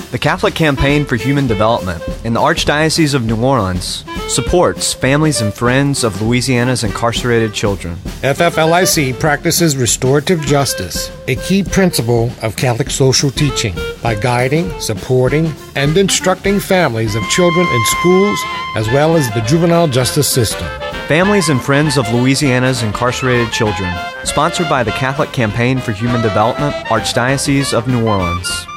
The Catholic Campaign for Human Development in the Archdiocese of New Orleans supports families and friends of Louisiana's incarcerated children. FFLIC practices restorative justice, a key principle of Catholic social teaching, by guiding, supporting, and instructing families of children in schools as well as the juvenile justice system. Families and Friends of Louisiana's Incarcerated Children, sponsored by the Catholic Campaign for Human Development, Archdiocese of New Orleans.